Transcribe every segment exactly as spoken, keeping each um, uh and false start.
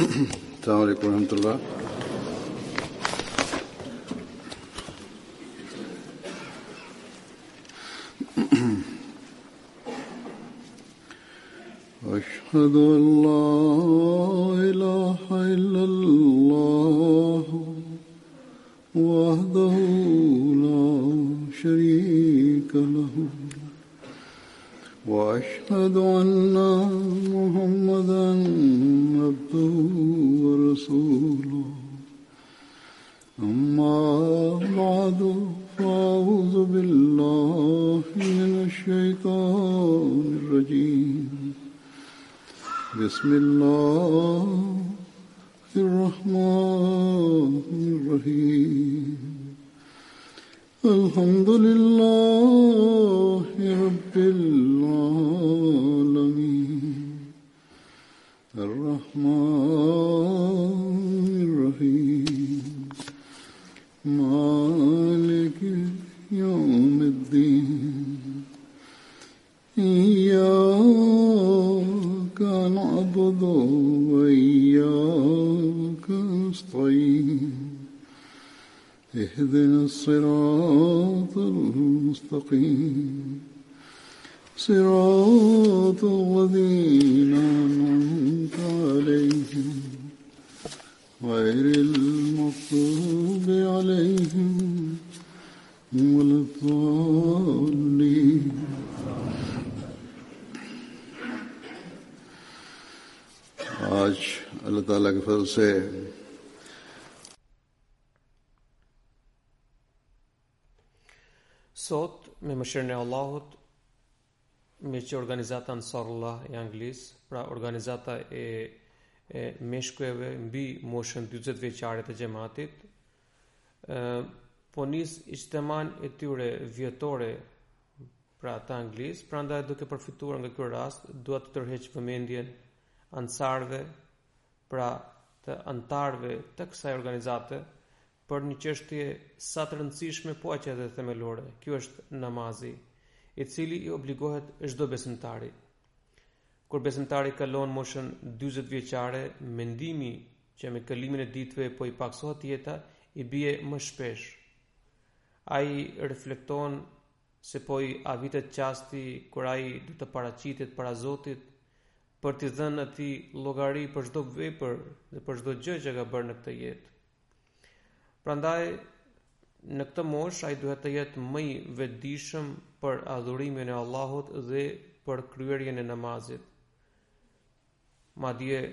السلام عليكم ورحمة الله. أشهد أن لا إله إلا الله وحده لا شريك له وأشهد أن محمدا عبده ورسوله أما بعد فأعوذ بالله من الشيطان الرجيم بسم الله الرحمن الرحيم الحمد لله رب العالمين الرحمن الرحيم مالك يوم الدين إياك نعبد وإياك نستعين اهدنا الصراط المستقيم صراط الذين أنعمت عليهم غير المغضوب عليهم ولا الضالين. आज अल्लाह ताला के फजल से Sot, me mëshirën e Allahut, me që organizata Ansarullah e Anglisë, pra organizata e, e meshkujeve mbi moshën dyzet vjeçare të xhamatit, po nis ijteman e tyre vjetore pra të Anglisë, prandaj duke përfituar nga ky rast, dua të tërheq vëmendjen ansarve, pra të antarëve të kësaj organizate, për një çështje sa të rëndësishme po aq edhe themelore. Ky është namazi, i cili i obligohet çdo besimtari. Kur besimtari kalon moshën dyzet vjeçare, mendimi që me kalimin e ditëve po i paksohet jeta i bie më shpesh. Ai reflekton se po i avitet qasti kur ai do të paraqitet para Zotit për t'i dhënë atij llogari për çdo vepër dhe për çdo gjë që ka bërë në këtë jetë. Prandaj në këtë moshë ai duhet të jetë më i vetëdijshëm për adhurimin e Allahut dhe për kryerjen e namazit. Madje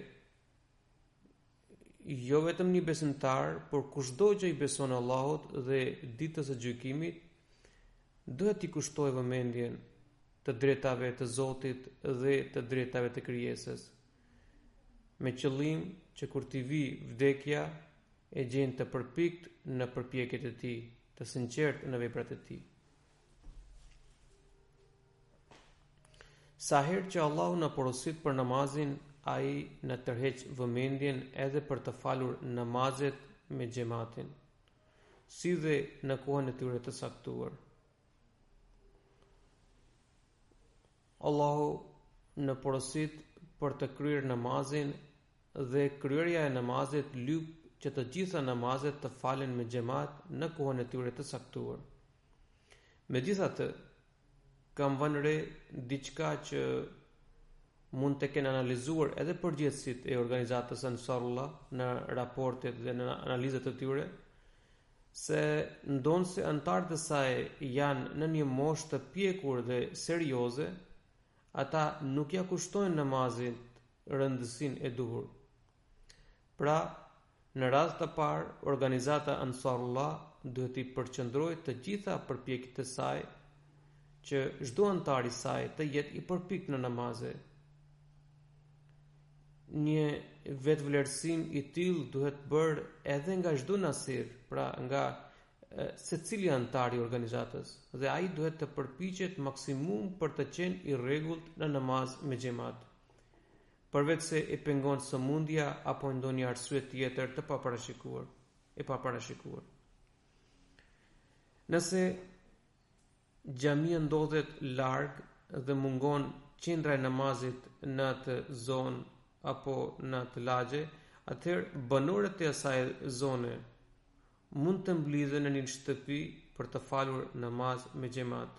jo vetëm një besimtar, por kushdo që i beson Allahut dhe ditës së gjykimit duhet t'i kushtojë vëmendjen të drejtave të Zotit dhe të drejtave të krijesës, me qëllim që kur t'i vi vdekja e gjen të përpikt në përpjekjet e tij, të sinqert në veprat e tij. Sa herë që Allahu na porosit për namazin, ai na tërheq vëmendjen edhe për të falur namazet me xhamatin, si dhe në kohën e tyre të saktuar. Allahu në porosit për të kryer namazin dhe kryerja e namazit lyp që të gjitha namazet të falen me xhamat në kohën e tyre të saktuar. Megjithatë, kam vënë re diçka që mund të kenë analizuar edhe përgjegjësit e organizatës Ansarullah në raportet dhe në analizat e tyre, se ndonë se antarët e saj janë në një moshë të pjekur dhe serioze, ata nuk ja kushtojnë namazit rëndësinë e duhur. Pra, në rast të parë, organizata Ansarullah duhet i përqendrojë të gjitha përpjekjet e saj që çdo antar i saj të jetë i përpikt në namaze. Një vetvlerësim i tillë duhet bërë edhe nga çdo nasir, pra nga secili antar i organizatës, dhe ai duhet të përpiqet maksimum për të qenë i rregullt në namaz me xhamat, përveç se e pengon sëmundja apo ndonjë arsye tjetër të paparashikuar, e paparashikuar. Nëse xhamia ndodhet larg dhe mungon qendra e namazit në atë zonë apo në atë lagje, atëherë banorët e asaj zone mund të mblidhen në një shtëpi për të falur namaz me xhamat.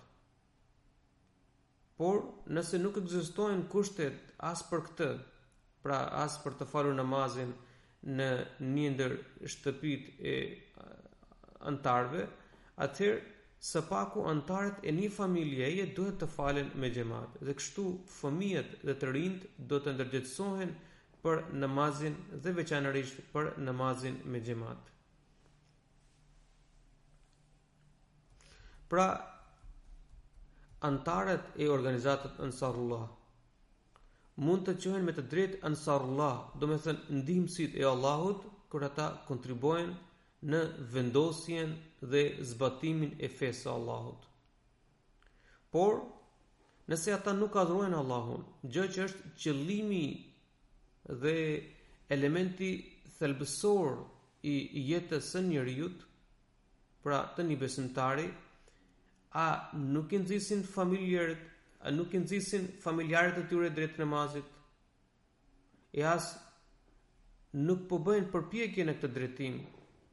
Por nëse nuk ekzistojnë kushtet as për këtë, pra as për të falur namazin në një ndër shtëpitë e antarëve, atëherë së paku antarët e një familjeje duhet të falen me xhamat, dhe kështu fëmijët dhe të rinjt do të ndërgjetësohen për namazin dhe veçanërisht për namazin me xhamat. Pra, antarët e organizatës Ansarullah mund të quhen me të drejtë Ansarullah, do me thënë ndihmësit e Allahut, kur ata kontribojnë në vendosjen dhe zbatimin e fesë së Allahut. Por, nëse ata nuk adhurojnë Allahun, gjë që është qëllimi dhe elementi thelbësor i jetës së njerëzit, pra të një besimtari, a nuk i nxisin familjarët, a nuk i nxisin familjarët e tyre drejt namazit, e as nuk po bëjnë përpjekje në këtë drejtim,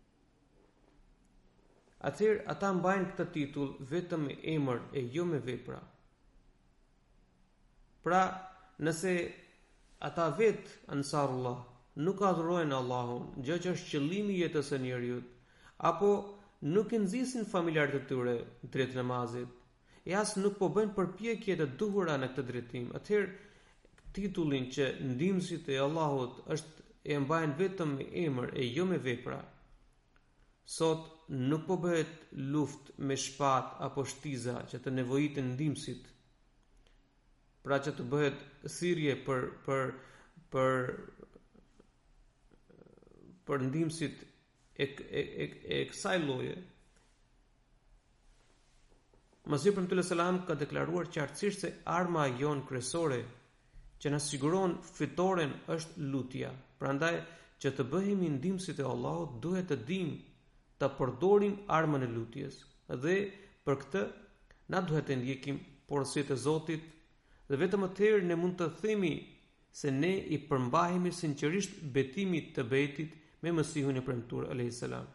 atëherë ata mbajnë këtë titull vetëm me emër e jo me vepra. Pra, nëse ata vetë Ansarullah nuk adhurojnë Allahun, gjë që është qëllimi i jetës së njerëzit, apo nuk i nxisin familjarët e tyre drejt namazit, e as nuk po bëjnë përpjekje të duhura në këtë drejtim, atëherë titullin që ndihmësit e Allahut është e mbajnë vetëm me emër e jo me vepra. Sot nuk po bëhet luftë me shpatë apo shtiza që të nevojiten ndihmësit, pra që të bëhet thirrje për për për për ndihmësit e e e, e kësaj lloje. Masihi Premtues selam ka deklaruar qartësisht se arma jon kryesore që na siguron fitoren është lutja. Prandaj që të bëhemi ndihmësit e Allahut duhet të dimë ta përdorim armën e lutjes, dhe për këtë na duhet të ndjekim porositë e Zotit, dhe vetëm atëherë ne mund të themi se ne i përmbahemi sinqerisht betimit të bejtit me Mesihun e premtuar alayhis salam.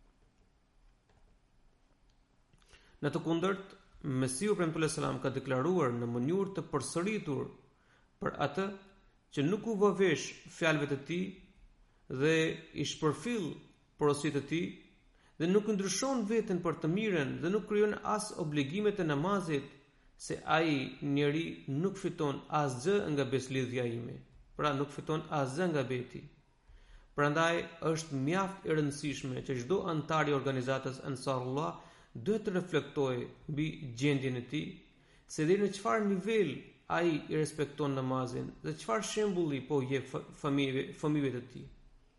Në të kundërt, Mesihu premtues selam ka deklaruar në mënyrë të përsëritur për atë që nuk u vë vesh fjalëve të tij dhe i shpërfill porositë të tij, dhe nuk ndryshon veten për të mirën dhe nuk krijon as obligimet e namazit, se ai njeri nuk fiton asgjë nga beslidhja ime. Pra nuk fiton asgjë nga beti. Prandaj është mjaft e rëndësishme që çdo antar i organizatës Ansarullah duhet të reflektojë mbi gjendjen e tij, se deri në çfarë nivel ai i respekton namazin dhe çfarë shembulli po jep familje fëmijëve të tij.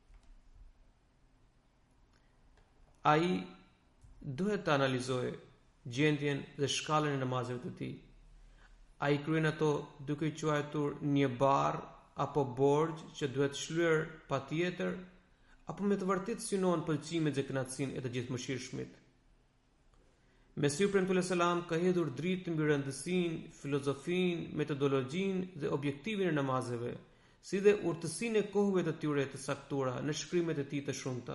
Ai duhet të analizojë gjendjen dhe shkallën e namazeve të tij. Ai kryen ato duke i quajtur një barr apo borxh që duhet shlyer patjetër, apo me të vërtetë synon pëlqimet dhe kënaqësinë e të gjithëmëshirshmit. Mesihu premtues selam ka hedhur dritë mbi rëndësinë, filozofinë, metodologjinë dhe objektivin e namazeve, si dhe urtësinë e kohëve të tyre të saktura në shkrimet e tij të shumta.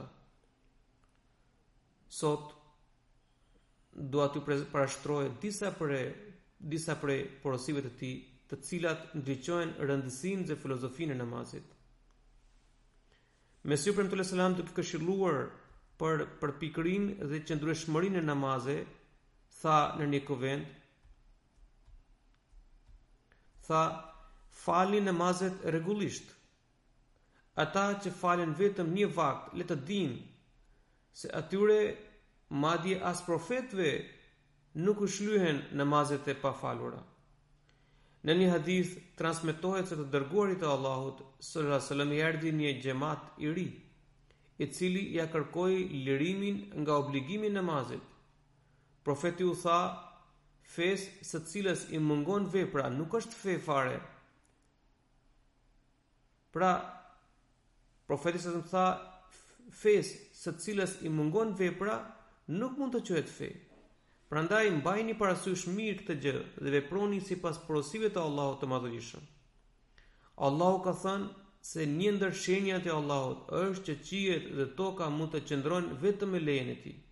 Sot dua t'ju parashtroj disa prej disa prej porosive të tij, të cilat ndriçojnë rëndësinë dhe filozofinë e namazit. Mesihu premtues selam duke këshilluar për përpikërinë dhe qëndrueshmërinë e namazeve, tha në një kuvent, tha, falni namazet rregullisht. Ata që falen vetëm një vakt, le të dinë se atyre madje as profetëve nuk u shlyhen namazet e pafalura. Në një hadith transmetohet se të dërguarit e Allahut sallallahu alaihi wasallam i erdhi një xhamat i ri, i cili ja kërkoi lirimin nga obligimi i namazit. Profeti u tha, fesë së cilës i mungon vepra nuk është fe fare. Pra, profeti sa më tha, fesë së cilës i mungon vepra nuk mund të quhet fe. Prandaj mbajini parasysh mirë këtë gjë dhe veproni sipas porosive të Allahut të Madhërisëm. Allahu ka thënë, se një ndër shenjat e Allahut është që qiejt dhe toka mund të qëndrojnë vetëm me lejen e Tij.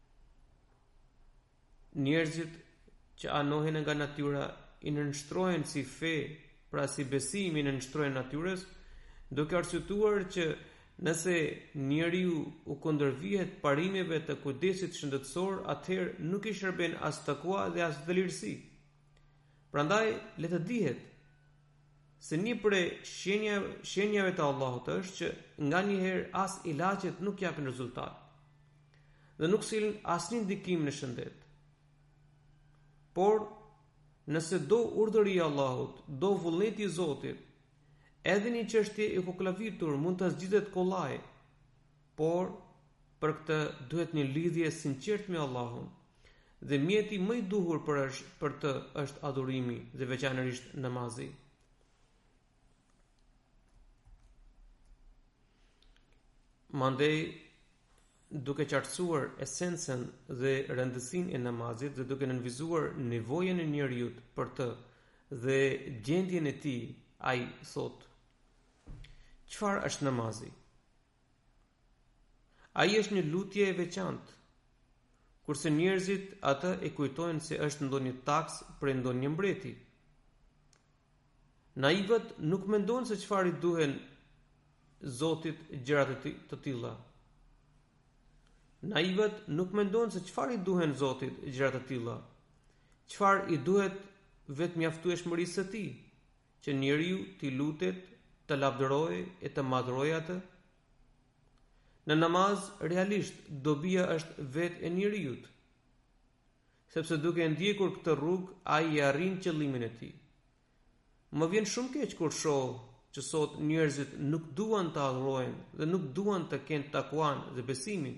Njerëzit që anohen nga natyra i nënshtrohen si fe, pra si besimi i nënshtrohen natyrës, duke arsyetuar që nëse njeriu u kundërvihet parimeve të kujdesit shëndetësor, atëherë nuk i shërben as takua dhe as vlerësi. Prandaj le të dihet se një prej shenjave, shenjave të Allahut është që nganjëherë as ilaçet nuk japin rezultat dhe nuk sillen asnjë ndikim në shëndet. Por nëse do urdhëri i Allahut, do vullneti i Zotit, edhe një çështje e koklavitur mund të zgjidhet kollaj, por për këtë duhet një lidhje sinqert me Allahun. Dhe mjeti më i duhur për, është, për të është adhurimi dhe veçanërisht namazi. Mandej, duke qartësuar esencën dhe rëndësinë e namazit dhe duke nënvizuar nevojën e njeriut për të dhe gjendjen e tij, ai thot: çfarë është namazi? Ai është një lutje e veçantë, kurse njerëzit atë e kujtojnë se është ndonjë taks për ndonjë mbreti. Naivët nuk mendojnë se çfarë i duhen Zotit gjërat të tilla. Naivët nuk mendojnë se çfarë i duhen Zotit gjërat të tilla. Çfarë i duhet vetëm mjaftueshmërisë së Tij, që njeriu t'i lutet, të lavdërojë e të madhrojë atë. Në namaz, realisht, dobia është vetë e njeriut, sepse duke ndjekur këtë rrugë, ai i arrin qëllimin e tij. Më vjen shumë keq kur shoh që sot njerëzit nuk duan të adhurojnë dhe nuk duan të kenë takuan dhe besimin.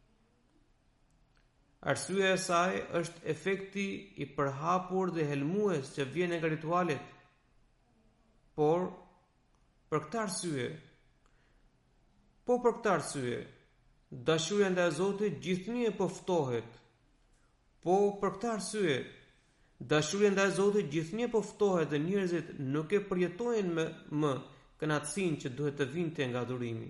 Arsyeja e saj është efekti i përhapur dhe helmues që vjen nga ritualet. Por për këtë arsye, po për këtë arsye, dashuria ndaj Zotit gjithnjë e poftohet. Po për këtë arsye, dashuria ndaj Zotit gjithnjë e poftohet dhe njerëzit nuk e përjetojnë më, më kënaqësinë që duhet të vinte nga adhurimi.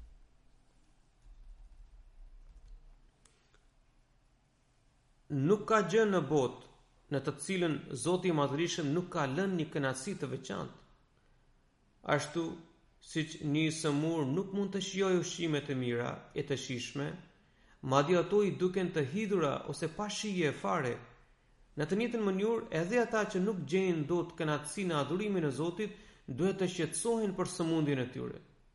Nuk ka gjë në botë në të cilën Zoti i Madhërisëm nuk ka lënë një kënaqësi të veçantë. Ashtu siç një sëmur nuk mund të shijojë ushqimet e mira e të shijshme, madje ato i duken të hidhura ose pa shije fare. Në të njëjtën mënyrë, edhe ata që nuk gjejnë dot kënaqësi në adhurimin e Zotit, duhet të shqetësohen për sëmundjen e tyre.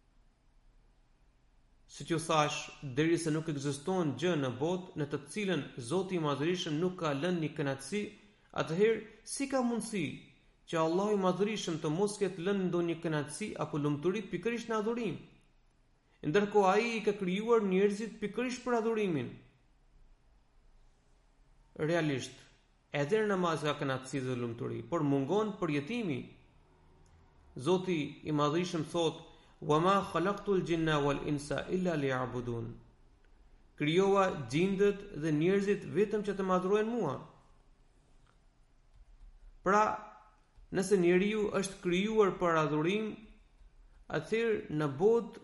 Siç u thash, derisa nuk ekziston gjë në botë në të cilën Zoti i Madhërisëm nuk ka lënë një kënaqësi, atëherë si ka mundësi që Allahu i Madhërisëm të mos ketë lënë ndonjë kënaqësi apo lumturi pikërisht në adhurim, ndërkohë ai i ka krijuar njerëzit pikërisht për adhurimin. Realisht, edhe në namaz ka kënaqësi dhe lumturi, por mungon përjetimi. Zoti i Madhërisëm thotë: "Wa ma khalaqtul jinna wal insa illa liya'budun." Krijova gjindët dhe njerëzit vetëm që të më adhurojnë mua. Pra, nëse njeriu është krijuar për adhurim, atëherë në botë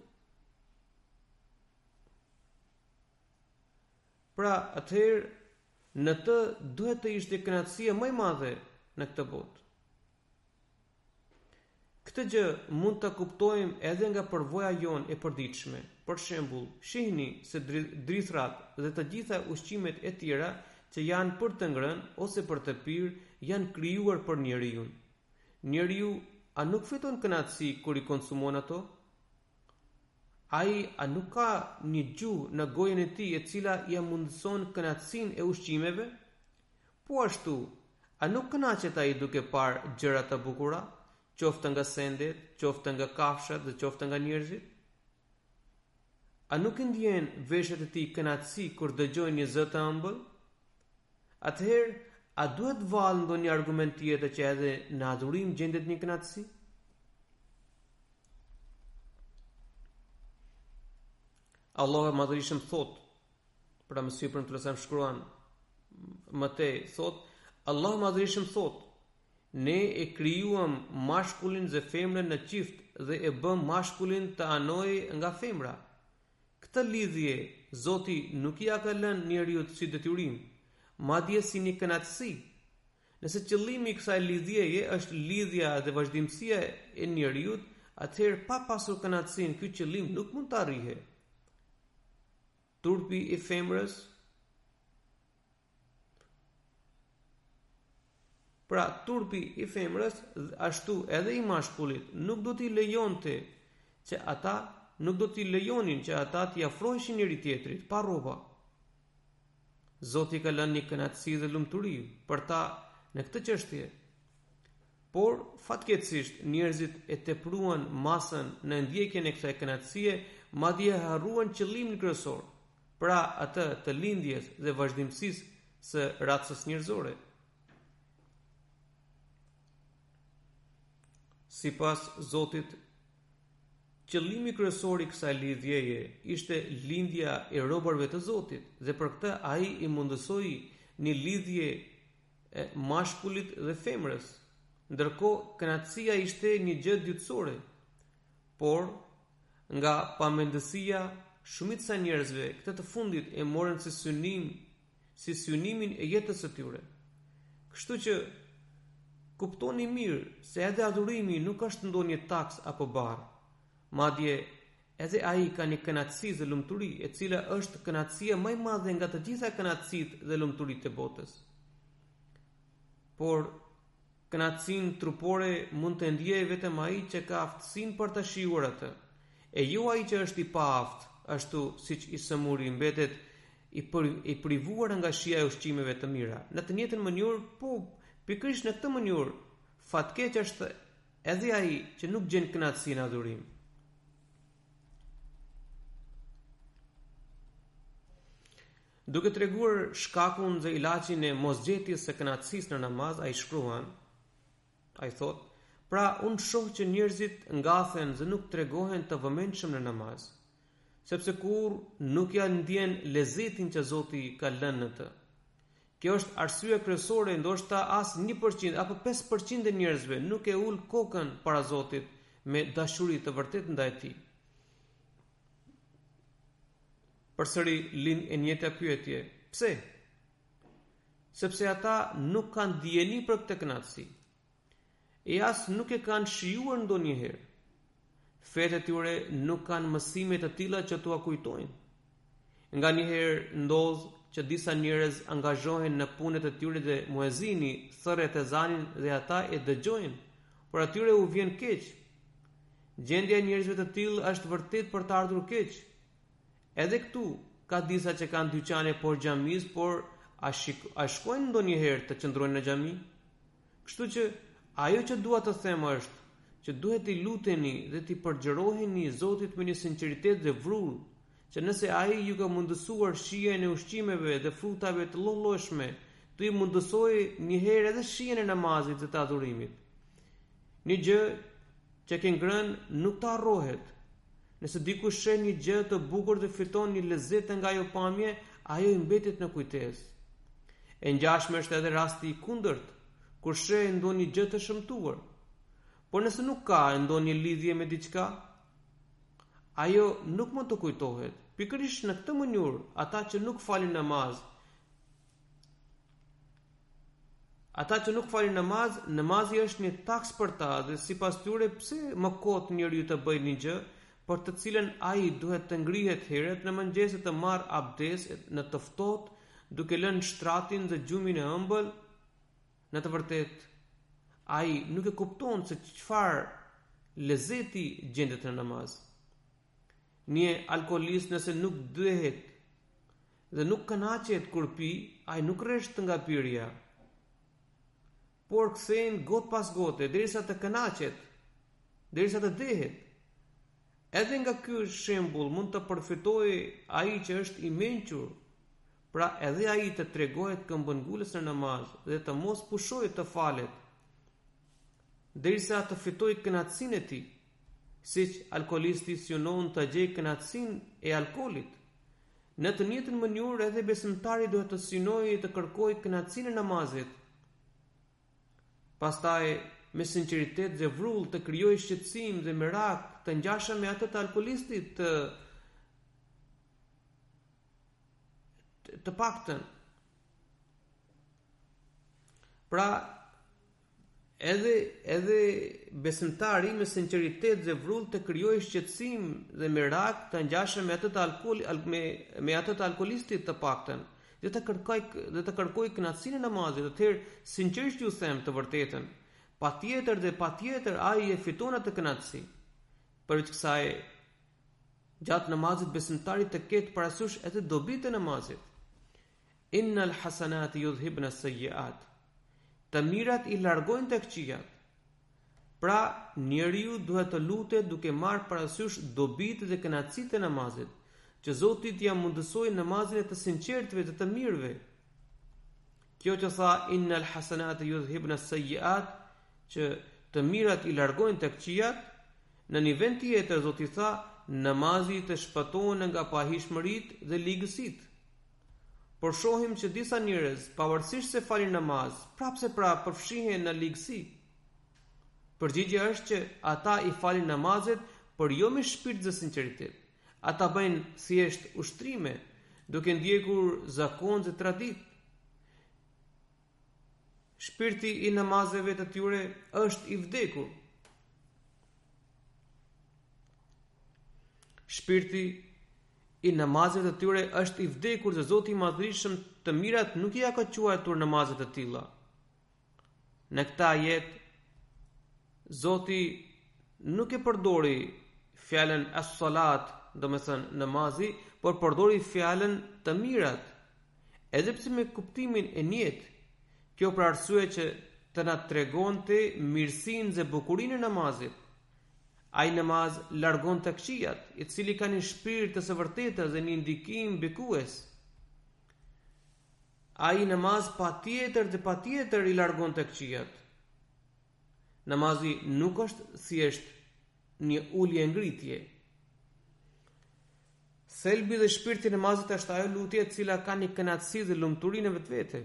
pra atëherë në të duhet të ishte kënaqësia më e madhe në këtë botë. Këtë gjë mund ta kuptojmë edhe nga përvoja jonë e përditshme. Për shembull, shihni se drithrat dhe të gjitha ushqimet e tjera që janë për të ngrënë ose për të pirë janë krijuar për njeriu. Njeriu a nuk fiton kënaqësi kur i konsumon ato? Ai a nuk ka një gjuhë në gojën e tij e cila ia mundëson kënaqësinë e ushqimeve? Po ashtu, a nuk kënaqet ai duke parë gjëra të bukura, qoftë nga sendet, qoftë nga kafshat dhe qoftë nga njerëzit? A nuk i ndjen veshët e tij kënaqësi kur dëgjojnë një zë të ëmbël? Atëherë, a duhet vallë ndonjë argument tjetër që edhe në adhurim gjendet një kënaqësi? Allahu i Madhërisëm thot, pra mësy për në të lësem shkruan Matej, thot, Allahu i Madhërisëm thot: Ne e krijuam mashkullin dhe femrën në qift dhe e bëm mashkullin të anojë nga femra. Këtë lidhje Zoti nuk ja ka lënë njeriut si detyrim, madje si një kënaqësi. Nëse qëllimi i kësaj lidhjeje është lidhja dhe vazhdimësia e njeriut, atëherë pa pasur kënaqësinë, ky qëllim nuk mund të arrihet. Turpi i femrës, pra turpi i femrës, ashtu edhe i mashkullit, nuk do t'i lejonte që ata nuk do t'i lejonin që ata t'i afroheshin njëri tjetrit pa rroba. Zoti ka lënë një kënaqësi dhe lumturi për ta në këtë çështje. Por fatkeqësisht njerëzit e tepruan masën në ndjekjen e kësaj kënaqësie, madje harruan qëllimin kryesor, pra atë të lindjes dhe vazhdimësisë së racës njerëzore. Sipas Zotit, qëllimi kryesor i kësaj lidhjeje ishte lindja e robërve të Zotit, dhe për këtë ai i mundësoi një lidhje e mashkullit dhe femrës, ndërkohë kënaqësia ishte një gjë dytësore. Por nga pamendësia, shumica e njerëzve këtë të fundit e morën si synim, si synimin e jetës së tyre. Kështu që kuptoni mirë se edhe adhurimi nuk është ndonjë taks apo bar, madje edhe ai ka një kënaqësi dhe lumturi, e cila është kënaqësia më e madhe nga të gjitha kënaqësitë dhe lumturitë e botës. Por kënaqësinë trupore mund të ndjejë vetëm ai që ka aftësinë për ta shijuar atë, e jo ai që është i paaft, ashtu siç i sëmuri mbetet i, për, i privuar nga shija e ushqimeve të mira. Në të njëjtën mënyrë, po pikërisht në këtë mënyrë, fatkeq është edhe ai që nuk gjen kënaqësinë në adhurim. Duke treguar shkakun dhe ilaçin e mosgjetjes së kënaqësisë në namaz, ai shkruan, ai thot, pra unë shoh që njerëzit ngathen dhe nuk tregohen të vëmendshëm në namaz, sepse kur nuk ja ndjen lezetin që Zoti ka lënë në të. Kjo është arsyeja kryesore, ndoshta as një përqind apo pesë përqind e njerëzve nuk e ul kokën para Zotit me dashuri të vërtetë ndaj tij. Përsëri lind e njëjta pyetje. Pse? Sepse ata nuk kanë dijeni për këtë kënaqësi. E as nuk e kanë shijuar ndonjëherë. Fetë e tyre nuk kanë mësime të tilla që t'ua kujtojnë. Nganjëherë ndodh që disa njerëz angazhohen në punët e tyre dhe muezini thërret ezanin dhe ata e dëgjojnë, por atyre u vjen keq. Gjendja e njerëzve të tillë është vërtet për të ardhur keq. Edhe këtu ka disa që kanë dyqane por xhamis, por a, shik, a shkojnë ndonjëherë të qëndrojnë në xhami? Kështu që ajo që dua të them është që duhet t'i luteni dhe t'i përgjëroheni Zotit me një sinqeritet dhe vrur, që nëse ai ju ka mundësuar shijen e ushqimeve dhe frutave të lloj-llojshme, të ju mundësojë një herë edhe shijen e namazit dhe të adhurimit. Një gjë që ke ngrënë nuk të harrohet. Nëse dikush sheh një gjë të bukur dhe fiton një lezet nga ajo pamje, ajo i mbetet në kujtesë. E ngjashme është edhe rasti i kundërt, kur sheh ndonjë gjë të shëmtuar. Por nëse nuk ka ndonjë lidhje me diçka, ajo nuk mund të kujtohet. Pikërisht në këtë mënyrë, ata që nuk falin namaz, ata që nuk falin namaz, namazi është një taks për ta dhe sipas tyre pse më kot njeriu të bëjë një gjë për të cilën ai duhet të ngrihet herët në mëngjes të marr abdes në të ftohtë, duke lënë shtratin dhe gjumin e ëmbël. Në të vërtetë, ai nuk e kupton se çfarë lezeti gjendet në namaz. Një alkoolist nëse nuk dëhet dhe nuk kënaqet kur pi, ai nuk rresht nga pirja, por kthehen got pas gote derisa të kënaqet, derisa të dëhet. Edhe nga ky shembull mund të përfitojë ai që është i mençur, pra edhe ai të tregohet këmbëngulës në namaz dhe të mos pushojë të falet, derisa të fitojë kënaqësinë e tij, siç alkoolisti synon të gjejë kënaqësinë e alkoolit. Në të njëjtën mënyrë edhe besimtari duhet të synojë të kërkojë kënaqësinë e namazit. pastaj me sinqeritet dhe vrull të krijojë shqetësim dhe merak, të ngjashëm me atë të alkoolistit, të, të paktën. Pra, edhe edhe besimtari me sinqeritet dhe vrull të krijojë shqetësim dhe merak, të ngjashëm me atë të alkool me me atë të alkoolistit të paktën, dhe të kërkoj dhe të kërkoj kënaqësinë e namazit. Atëherë sinqerisht ju them të vërtetën, patjetër dhe patjetër ai e fiton atë kënaqësi. Përveç kësaj, gjatë namazit besimtari të ketë parasysh edhe dobitë e namazit. Innal hasanati yudhibna as-sayyi'at. Të mirat i largojnë të këqijat. Pra, njeriu duhet të lutet duke marrë parasysh dobitë dhe kënaqësitë e namazit, që Zoti t'ia mundësoj namazin e të sinqertëve dhe të mirëve. Kjo që tha innal hasanati yudhibna as-sayyi'at, që të mirat i largojnë të këqijat, në një vend tjetër Zoti tha namazi të shpëton nga pahishmëritë dhe ligësitë. Por shohim që disa njerëz, pavarësisht se falin namaz, prapse pra përfshihen në ligësi. Përgjigjja është që ata i falin namazet, por jo me shpirt dhe sinqeritet. Ata bëjnë thjesht ushtrime, duke ndjekur zakon dhe traditë. Shpirti i namazeve të tyre është i vdekur. Shpirti i namazeve të tyre është i vdekur dhe Zoti i Madhërisëm të mirat nuk i ka quajtur namazet të tilla. Në këtë ajet Zoti nuk e përdori fjalën as-salat, do me thënë namazi, por përdori fjalën të mirat, edhe pse me kuptimin e njëjtë. Kjo për arsye që të na tregonte mirësinë dhe bukurinë e namazit. Ai namaz largon të këqijat, i cili ka një shpirt të së vërtetës dhe një ndikim bekues. Ai namaz patjetër dhe patjetër i largon të këqijat. Namazi nuk është thjesht një ulje ngritje. Thelbi dhe shpirti i namazit është ajo lutje e cila ka një kënaqësi dhe lumturi në vetvete.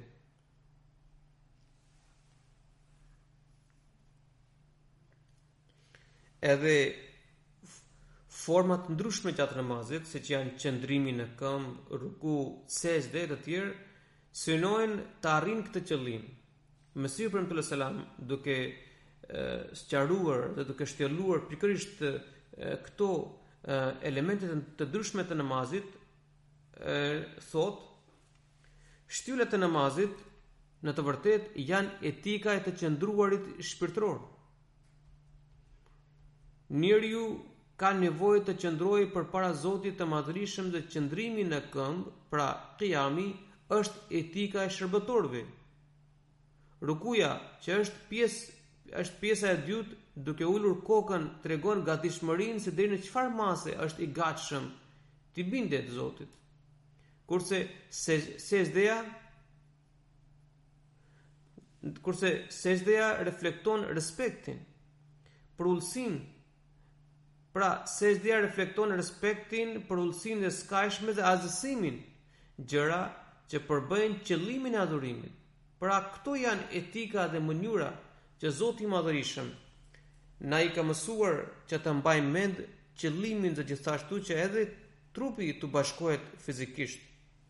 Edhe format ndryshme gjatë namazit, siç janë qëndrimi në këmbë, ruku, sejdë dhe të tjerë, synojnë të arrijnë këtë qëllim. Mesiu premtuar selam, duke e, sqaruar dhe duke shtjelluar pikërisht e, këto e, elemente të ndryshme të namazit, e, thot, shtyllet e namazit në të vërtetë janë etika e të qëndruarit shpirtëror. Njeriu ka nevojë të qëndrojë përpara Zotit të Madhërisëm dhe qëndrimi në këmbë, pra qiyami, është etika e shërbëtorëve. Rukuja, që është pjesë është pjesa e dytë, duke ulur kokën, tregon gatishmërinë se deri në çfarë mase është i gatshëm të bindet Zotit. Kurse sejdëja kurse sejdëja reflekton respektin, përullsinë. Pra, sejdëja reflekton respektin, përullsinë dhe skajshme dhe azdësimin, gjëra që përbëjnë qëllimin e adhurimit. Pra, këto janë etika dhe mënyra që Zoti i Madhërisëm na i ka mësuar që të mbajmë mend qëllimin dhe gjithashtu që edhe trupi të bashkohet fizikisht.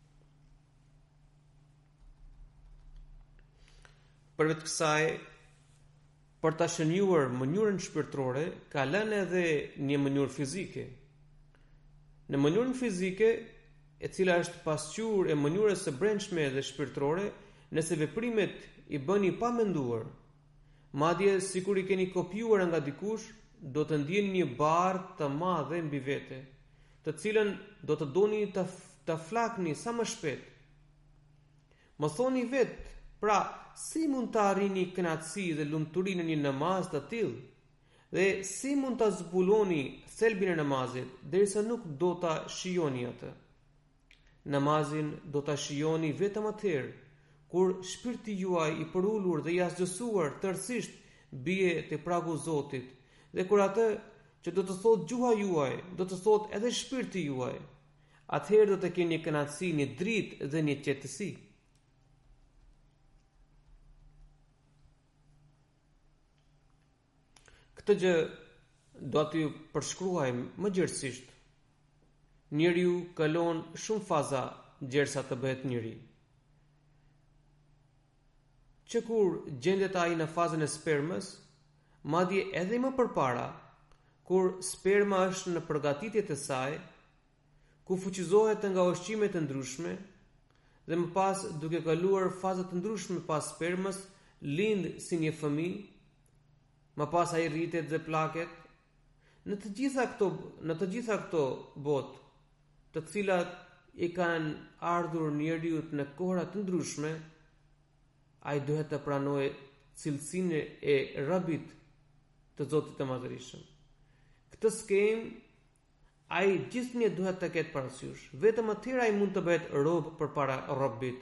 Përveç kësaj, për ta shënjuar mënyrën shpirtërore, ka lënë edhe një mënyrë fizike. Në mënyrën fizike, e cila është pasqyrë e mënyrës së brendshme dhe shpirtërore, nëse veprimet i bëni pa menduar, madje sikur i keni kopjuar nga dikush, do të ndjeni një barë të madhe mbi vete, të cilën do të doni ta ta flakni sa më shpejt. Më thoni vetë, pra, si mund të arrini kënaqësi dhe lumturinë në një namaz të tillë? Dhe si mund ta zbuloni thelbin e namazit derisa nuk do ta shijoni atë? Namazin do ta shijoni vetëm atëherë kur shpirti juaj i përulur dhe i asgjësuar tërësisht bie te pragu i Zotit, dhe kur atë që do të thotë gjuha juaj, do të thotë edhe shpirti juaj, atëherë do të keni një kënaqësi, një dritë dhe një qetësi. Këtë gjë do t'ju përshkruaj më gjerësisht. Njeriu kalon shumë faza derisa të bëhet njeri. Që kur gjendet ai në fazën e spermës, madje edhe më përpara, kur sperma është në përgatitje të saj, ku fuqizohet nga ushqime të ndryshme, dhe më pas duke kaluar faza të ndryshme pas spermës, lind si një fëmijë, më pas ai rritet dhe plaket. Në të gjitha këto, në të gjitha këto botë, të cilat i kanë ardhur njeriut në kohra të ndryshme, ai duhet të pranojë cilësinë e robit të Zotit të Madhërisëm. Këtë skemë ai gjithnjë duhet të ketë parasysh. Vetëm atëherë ai mund të bëhet rob përpara robit.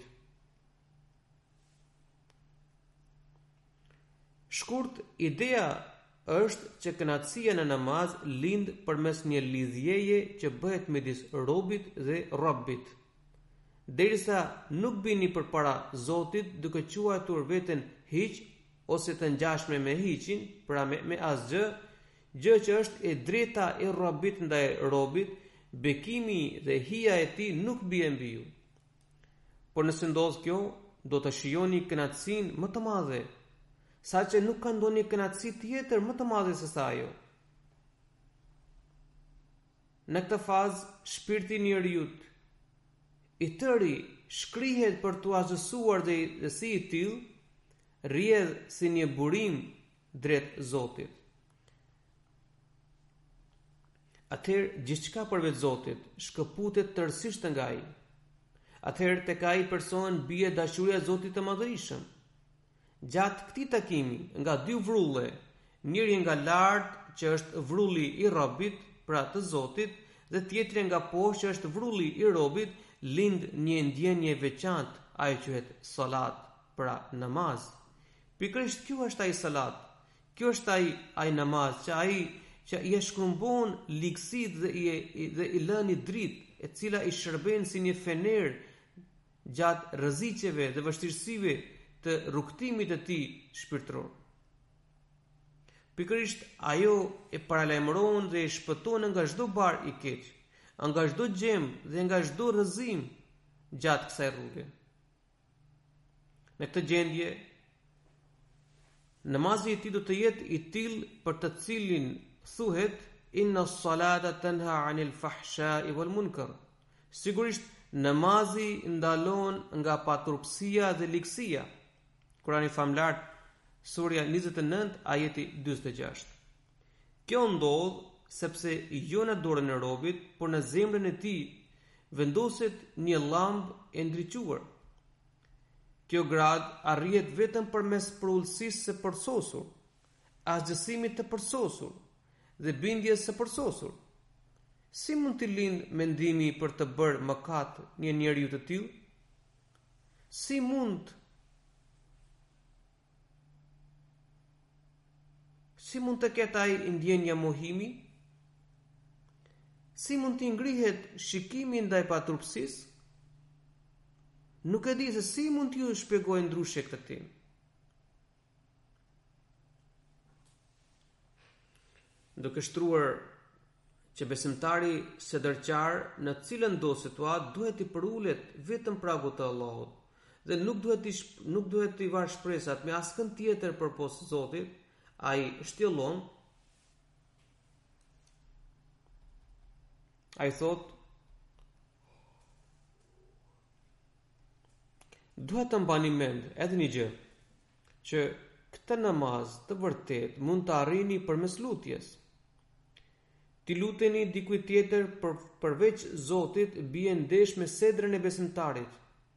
Shkurt, ideja është që kënaqësia në namaz lind përmes një lidhjeje që bëhet midis robit dhe robit. Derisa nuk bini përpara Zotit duke quajtur veten hiq ose të ngjashme me hiqin, pra me, me asgjë, gjë që është e drejta e robit ndaj robit, bekimi dhe hija e tij nuk bie mbi ju. Por nëse ndodh kjo, do të shijoni kënaqësinë më të madhe, saqë nuk ka ndonjë kënaqësi tjetër më të madhe se sa ajo. Në këtë fazë, shpirti i njeriut i tëri shkrihet për t'u azhësuar dhe, dhe si i tillë rrjedh si një burim drejt Zotit. Atëherë gjithçka përveç Zotit shkëputet tërësisht nga ai. Atëherë tek ai person bie dashuria e Zotit të Madhërisëm. Gjatë këtij takimi, nga dy vrulle, njëri nga lart që është vrulli i robit, pra të Zotit, dhe tjetri nga poshtë që është vrulli i robit, lind një ndjenje veçantë, ajo quhet salat, pra namaz. Pikërisht ky është ai salat. Kjo është ai ai namaz që ai që i shkrumbon ligësit dhe i dhe i lënë dritë, e cila i shërben si një fener gjatë rreziqeve dhe vështirësive të rrugtimit të tij shpirtëror. Pikërisht ajo e paralajmëron dhe e shpëton nga çdo bar i keq, nga çdo gjem dhe nga çdo rrëzim gjatë kësaj rruge. Në këtë gjendje, namazi i tij do të jetë i tillë për të cilin thuhet inna as-salata tanha 'anil fahsha'i wal munkar. Sigurisht namazi ndalon nga paturpësia dhe ligësia. Kurani famlar, surja njëzet e nëntë, ajeti njëzet e gjashtë. Kjo ndodh sepse jo në dorën e robit, por në zemrën e tij vendoset një llambë e ndriquar. Kjo grad arrihet vetëm përmes përullësisë së përsosur, asgjësimit të përsosur dhe bindjes së përsosur. Si mund të lind mendimi për të bërë mëkat një njeriu të tillë? Si mund Si mund të ketë ai ndjenja mohimi? Si mund të ngrihet shikimi ndaj paturpsisë? Nuk e di se si mund t'ju shpjegoj ndryshe këtë temë. Duke shtruar që besimtari sëdërqar në cilën do situatë duhet i përulet vetëm pragu të Allahut dhe nuk duhet i nuk duhet i varë shpresat me askën tjetër përpos Zotit, ai shtjellon. Ai thot, duhet të mbani mend edhe një gjë, që këtë namaz të vërtet mund të arrini përmes lutjes. Ti luteni dikujt tjetër për, përveç Zotit bie ndesh me sedrën e besimtarit.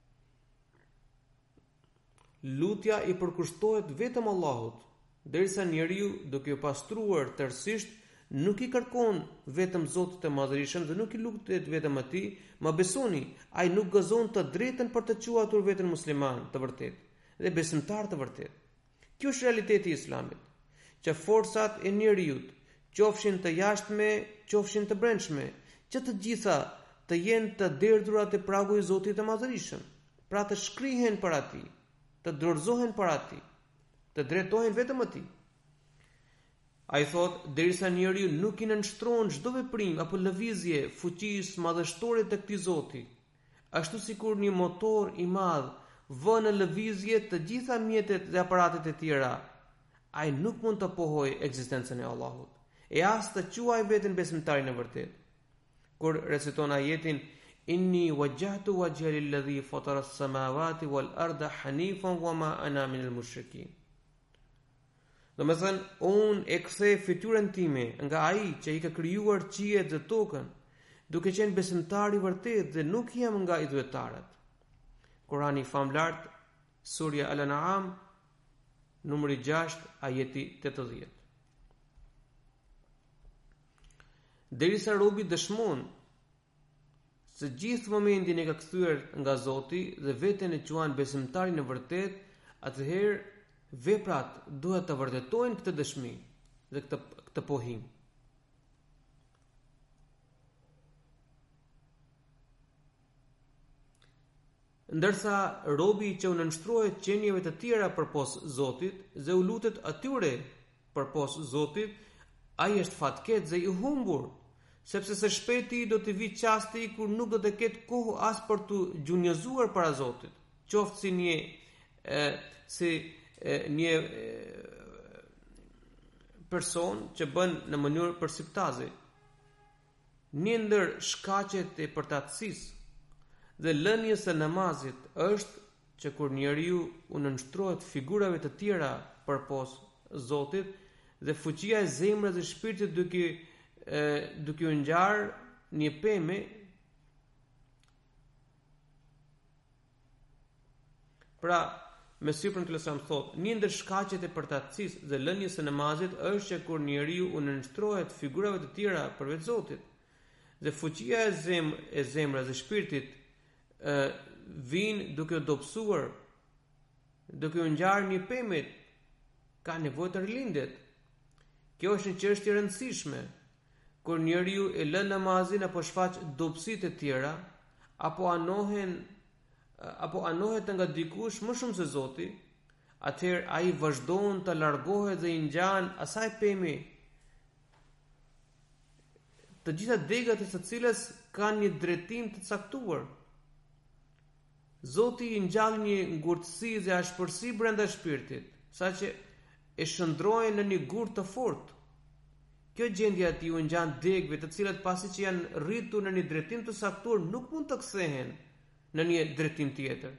Lutja i përkushtohet vetëm Allahut, derisa njeriu duke u pastruar tërësisht nuk i kërkon vetëm Zotit të Madhërisëm dhe nuk i lutet vetëm atij, ma besoni, ai nuk gëzon të drejtën për të quajtur veten musliman të vërtet dhe besimtar të vërtet. Kjo është realiteti i Islamit, që forcat e njeriut, qofshin të jashtme, qofshin të brendshme, që të gjitha të jenë të derdhura te pragu i Zotit të Madhërisëm, pra të shkrihen para tij, të dorëzohen para tij, të drejtohen vetëm atij. Ai thot, derisa njeriu nuk i nënshtron çdo veprim apo lëvizje fuqisë madhështore të këtij Zoti, ashtu sikur një motor i madh vë në lëvizje të gjitha mjetet dhe aparatet e tjera, ai nuk mund të pohojë ekzistencën e Allahut, e as të quajë veten besimtarin e vërtet. Kur reciton ajetin Inni wajjahtu wajhiya lilladhi fatara as-samawati wal arda hanifan wama ana minal mushrikin. Do me thënë, unë e kthej fytyrën time nga ai që i ka krijuar qiejt dhe tokën, duke qenë besimtar i vërtet dhe nuk jam nga idhujtarët. Kurani famlart, Surja Al-An'am, numri gjashtë, ajeti tetëdhjetë. Derisa robi dëshmon se gjithë momentin e ka kthyer nga Zoti dhe veten e quan besimtarin e vërtet, atëherë veprat duhet të vërtetojnë këtë dëshmi dhe këtë, këtë pohim. Ndërsa robi që u nënshtrohet qenieve të tjera përpos Zotit dhe u lutet atyre përpos Zotit, ai është fatkeq dhe i humbur, sepse së shpejti do të vi qasti kur nuk do të ketë kohë as për të gjunjëzuar para Zotit, qoftë si një e, si e, një e, person që bën në mënyrë përsiptazi. Një ndër shkaqet e përtatësisë dhe lënies së namazit është që kur njeriu u nënshtrohet figurave të tjera përpos Zotit dhe fuqia e zemrës dhe shpirtit duke e, duke u ngjarë një pemë, pra Mesihun e Islam thot, një ndër shkaqet e përtatësisë dhe lënies së namazit është që kur njeriu u nënshtrohet figurave të tjera përveç Zotit dhe fuqia e zem e zemrës dhe shpirtit e, vin duke u dobësuar, duke u ngjarë një pemë, ka nevojë të rilindet. Kjo është një çështje e rëndësishme. Kur njeriu e lën namazin apo shfaq dobësitë e tjera, apo anohen apo anohet nga dikush më shumë se Zoti, atëherë ai vazhdon të largohet dhe i ngjan asaj pemi, të gjitha degat e së cilës kanë një drejtim të caktuar. Zoti i ngjall një ngurtësi dhe ashpërsi brenda shpirtit, saqë e shndrojnë në një gurë të fortë. Kjo gjendje ati u ngjan degëve të cilat pasi që janë rritur në një drejtim të saktuar nuk mund të kthehen në një drejtim tjetër.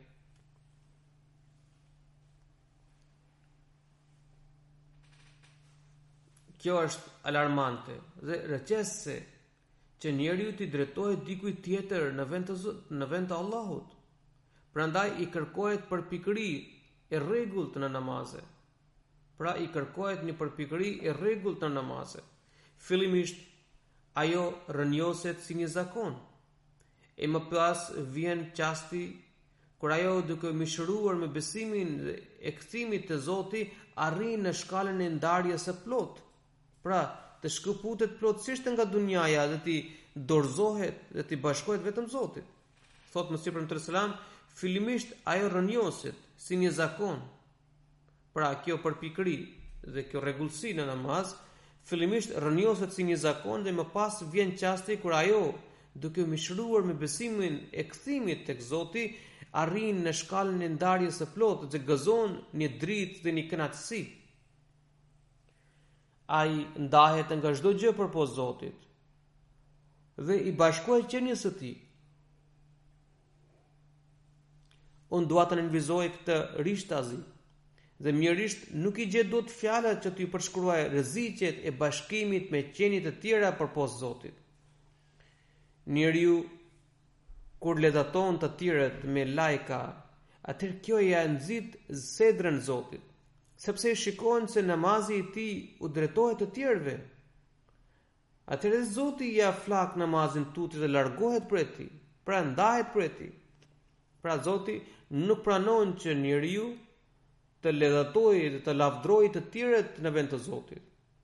Kjo është alarmante dhe rrëqese që njeriu t'i drejtohet dikujt tjetër në vend të në vend të Allahut. Prandaj i kërkohet përpikëri e rregullt në namaze. Pra i kërkohet një përpikëri e rregullt në namaze. Fillimisht ajo rënjoset si një zakon. E më pas vjen qasti kur ajo duke mishëruar me besimin e kthimit të Zoti arrin në shkallën e ndarjes së plot. Pra, të shkëputet plotësisht nga dunjaja dhe ti dorëzohet dhe ti bashkohet vetëm Zotit. Thot Mesihun e Islam, fillimisht ajo rënjoset si një zakon. Pra, kjo përpikëri dhe kjo rregullsi në namaz fillimisht rënjoset si një zakon dhe më pas vjen qasti kur ajo duke mishruar me besimin e kthimit tek Zoti arrin në shkallën e ndarjes së plotë dhe gëzon një dritë dhe një kënaqësi. Ai ndahet nga çdo gjë përpos Zotit dhe i bashkohet qenies së tij. Unë dua të nënvizoj këtë rishtazi dhe mjerisht nuk i gjet dot fjalat që t'i përshkruaj rreziqet e bashkimit me qenit të tjera përpos Zotit. Njeriu kur ledhaton të tjerët me lajka, atëherë kjo ja nxit sedrën Zotit, sepse shikojnë se namazi i tij u drejtohet të tjerëve. Atëherë Zoti ja flak namazin tuti dhe largohet prej tij, pra ndahet prej tij. Pra Zoti nuk pranon që njeriu të ledhatojë dhe të lavdrojë të tjerët në vend të Zotit.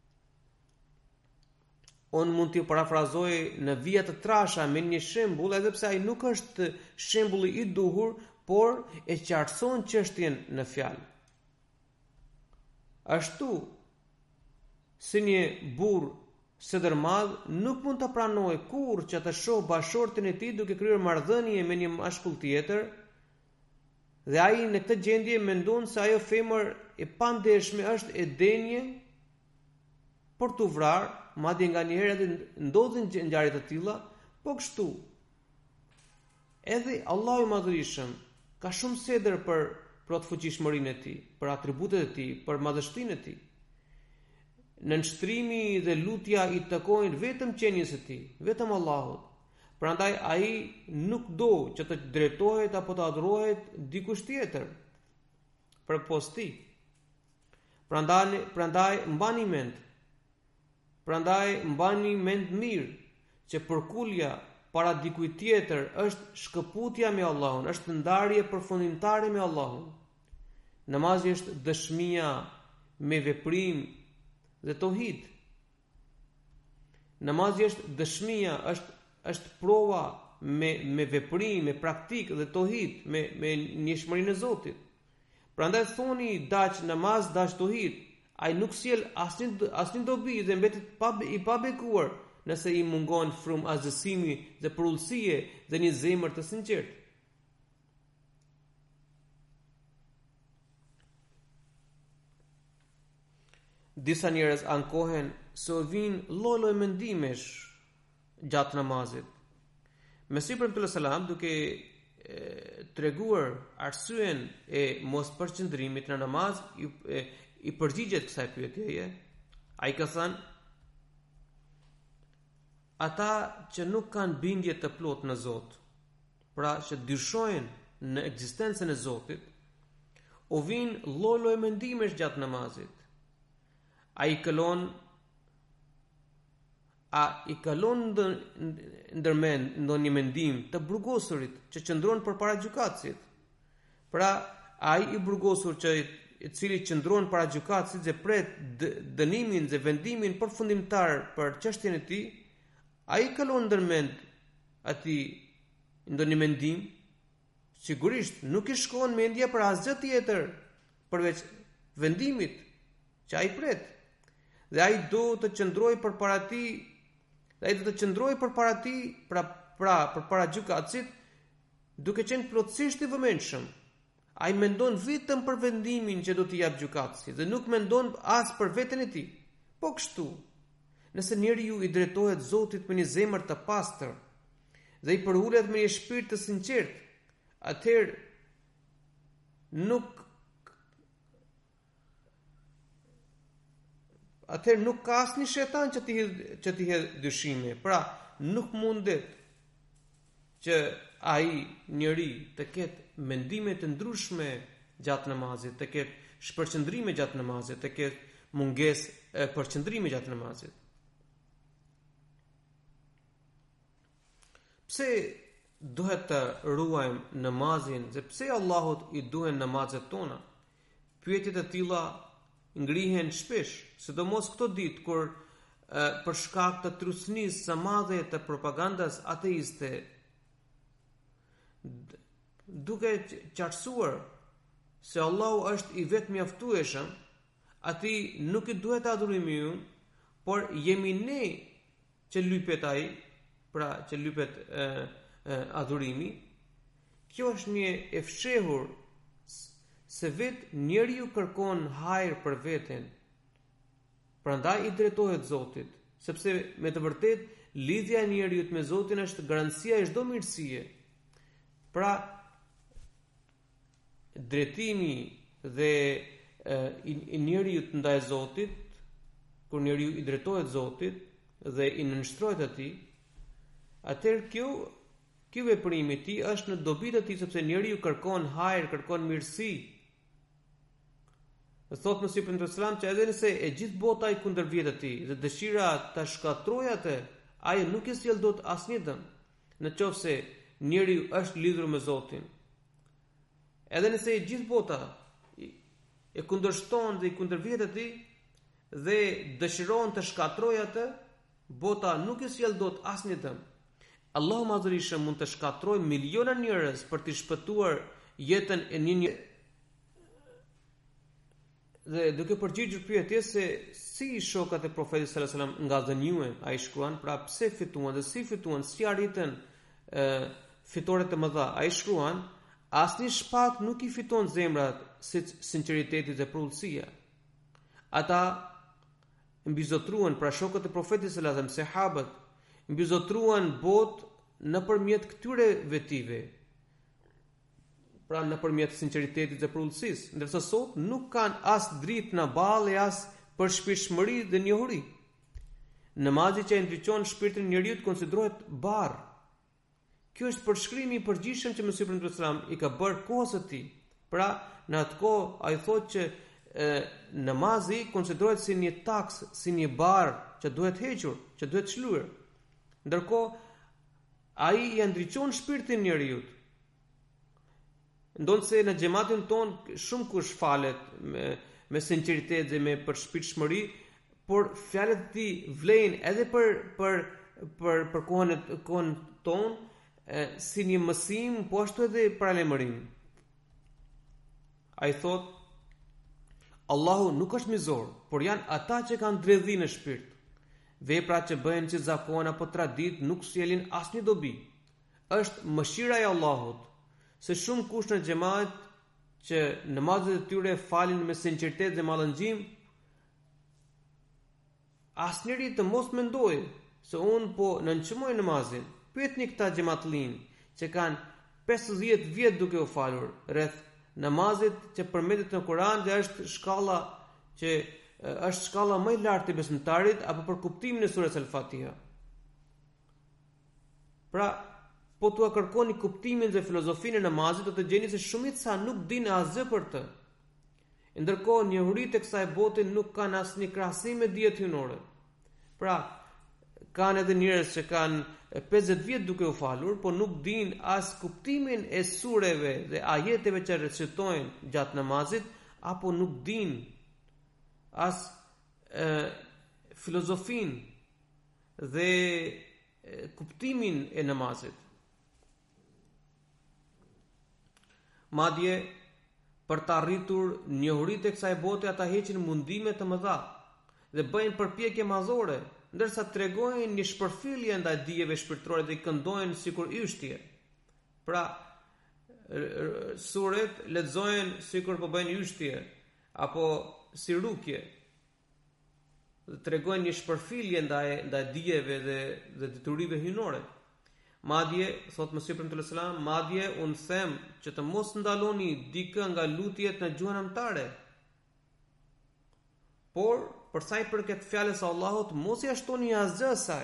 Unë mund t'ju parafrazoj në vija të trasha me një shembull, edhe pse ai nuk është shembulli i duhur, por e qartëson çështjen në fjalë. Ashtu si një burr sëdërmadh nuk mund ta pranojë kurrë që të shohë bashortin e tij duke kryer marrëdhënie me një mashkull tjetër, dhe ai në këtë gjendje mendon se ajo femër e pandeshme është e denjë për t'u vrarë, madje nganjëherë edhe ndodhin ngjarje të tilla, po kështu. Edhe Allahu i Madhërisëm ka shumë sedër për për atë fuqishmërinë e tij, për atributet e tij, për madhështinë e tij. Nënshtrimi dhe lutja i takojnë vetëm qenies së tij, vetëm Allahut. Prandaj ai nuk do që të drejtohet apo të adhurohet dikush tjetër përpos tij. Prandaj prandaj mbani mend. Prandaj mbani mend mirë që përkulja para dikujt tjetër është shkëputja me Allahun, është ndarje përfundimtare me Allahun. Namazi është dëshmia me veprim dhe tohid. Namazi është dëshmia, është është prova me me veprim, me praktik dhe tohid, me me njëshmërinë e Zotit. Prandaj thoni daç namaz, daç tohid, ai nuk sjell asnjë asnjë dobi dhe mbetet pa i pabekuar nëse i mungon frum azësimi dhe përullësie dhe një zemër të sinqertë. Disa njerëz ankohen se u vijnë lloj-lloj mendimesh gjatë namazit. Mesih për selam duke treguar arsyen e mos përqendrimit në namaz i, e, i përgjigjet kësaj pyetjeje. Ai ka thënë: ata që nuk kanë bindje të plotë në Zot, pra që dyshojnë në ekzistencën e Zotit, u vijnë lloj-lloj mendimesh gjatë namazit. Ai kalon a i kalon ndërmend ndonjë mendim të burgosurit që qëndron përpara gjykatësit. Pra, ai i burgosur që i cili qëndron para gjykatësit dhe pret dënimin dhe vendimin përfundimtar për çështjen e tij, ai kalon ndërmend atij ndonjë mendim, sigurisht nuk i shkon mendja për asgjë tjetër përveç vendimit që ai pret. Dhe ai do të qëndrojë përpara tij Dhe ai do të qëndrojë përpara tij, pra pra përpara gjykatësit, duke qenë plotësisht i vëmendshëm. Ai mendon vetëm për vendimin që do t'i jap gjykatësi dhe nuk mendon as për veten e tij. Po kështu, nëse njeriu i drejtohet Zotit me një zemër të pastër dhe i përulet me një shpirt të sinqert, atëherë nuk atëherë nuk ka asnjë shetan që t'i që t'i hedh dyshime. Pra, nuk mundet që ai njeri të ketë mendime të ndryshme gjatë namazit, të ketë shpërqendrime gjatë namazit, të ketë mungesë e përqendrime gjatë namazit. Pse duhet të ruajmë namazin dhe pse Allahut i duhen namazet tona? Pyetje të tilla ngrihen shpesh, sidomos këto ditë kur e, për shkak të trusnisë së madhe të propagandas ateiste, duke qartësuar se Allahu është i vetë mjaftueshëm, atij nuk i duhet adhurimi ynë, por jemi ne që lypet ai, pra që lypet e, e, adhurimi. Kjo është një e fshehur se vetë njeriu kërkon hajër për veten. Prandaj i drejtohet Zotit, sepse me të vërtetë lidhja e njeriut me Zotin është garancia e çdo mirësie. Pra, drejtimi dhe e, i, i njeriut ndaj Zotit, kur njeriu i drejtohet Zotit dhe i nënshtrohet atij, atëherë kjo ky veprim i tij është në dobi të tij, sepse njeriu kërkon hajër, kërkon mirësi. Thot Mesih për selam që edhe nëse e gjithë bota i kundërvjet atij dhe dëshira ta shkatërrojë atë, ai nuk i sjell dot asnjë dëm, nëse njeriu është lidhur me Zotin. Edhe nëse e gjithë bota e kundërshton dhe i kundërvjet atij dhe dëshiron të shkatërrojë atë, bota nuk i sjell dot asnjë dëm. Allahu Madhërisëm mund të shkatërrojë miliona njerëz për të shpëtuar jetën e një një Dhe duke përgjigjur pyetjes se si shokat e profetit sallallahu alajhi wasallam nga zënjue, ai shkruan, pra pse fituan dhe si fituan, si arritën ë fitoret e mëdha. Ai shkruan, asnjë shpak nuk i fiton zemrat si sinqeriteti dhe prullësia. Ata mbizotruan, pra shokët e profetit sallallahu alajhi wasallam, sahabët, mbizotruan botë nëpërmjet këtyre vetive. Pra nëpërmjet sinqeritetit dhe prullësisë, ndërsa sot nuk kanë as dritë në ballë, as për shpirtshmëri dhe njohuri. Namazi që e ndriçon shpirtin e njeriu konsiderohet barr. Kjo është përshkrimi i përgjithshëm që Mesih sallallahu alajhi wasallam i ka bërë kohës së tij. Pra, në atë kohë ai thotë që e, namazi konsiderohet si një taks, si një barr që duhet hequr, që duhet shlyer. Ndërkohë ai i ndriçon shpirtin e njeriu. Ndonë se në xhamatin ton shumë kush falet me, me sinqeritet dhe me përshpirtshmëri, por fjalët e tij vlen edhe për për për për kohën e kohën ton e, si një mësim, po ashtu edhe paralajmërim. Ai thot, Allahu nuk është mizor, por janë ata që kanë dredhi në shpirt. Veprat që bëhen si zakon apo tradit nuk sjellin asnjë dobi. Është mëshira e Allahut se shumë kush në xhamat që namazet e tyre falin me sinqeritet dhe mallëngjim, asnjëri të mos mendojë se un po nënçmoj namazin. Pyetni këta xhamatlin që kanë pesëdhjetë vjet duke u falur rreth namazit që përmendet në Kur'an dhe është shkalla që është shkalla më e lartë e besimtarit apo për kuptimin e surës Al-Fatiha. Pra, po t'ua kërkoni kuptimin dhe filozofinë e namazit, do të gjeni se shumica nuk dinë asgjë për të. Ndërkohë njohuritë e kësaj bote nuk kanë asnjë krahasim me dijet hyjnore. Pra, kanë edhe njerëz që kanë pesëdhjetë vjet duke u falur, por nuk dinë as kuptimin e sureve dhe ajeteve që recitojnë gjatë namazit, apo nuk dinë as e, filozofinë dhe e, kuptimin e namazit. Madje për të arritur njohuritë e kësaj bote ata heqin mundime të mëdha dhe bëjnë përpjekje mazore, ndërsa tregojnë një shpërfillje ndaj dijeve shpirtërore dhe i këndojnë sikur yshtje. Pra, suret lexojnë sikur po bëjnë yshtje apo si rukje. Dhe tregojnë një shpërfillje ndaj ndaj dijeve dhe dhe detyrave hyjnore. Madje, thot Mesih sallallahu alajhi wasallam, madje un them që të mos ndaloni dikë nga lutjet në gjuhën anëtare. Por, për sa i përket fjalës së Allahut, mos i ashtoni asgjë asaj.